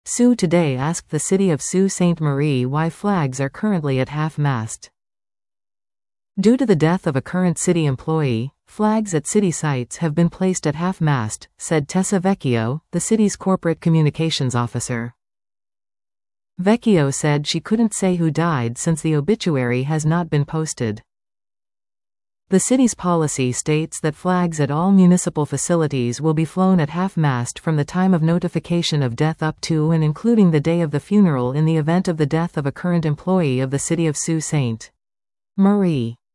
Sault Today asked the city of Sault Ste. Marie why flags are currently at half-mast. Due to the death of a current city employee, flags at city sites have been placed at half-mast, said Tessa Vecchio, the city's corporate communications officer. Vecchio said she couldn't say who died since the obituary has not been posted. The city's policy states that flags at all municipal facilities will be flown at half-mast from the time of notification of death up to and including the day of the funeral in the event of the death of a current employee of the city of Sault Ste. Marie.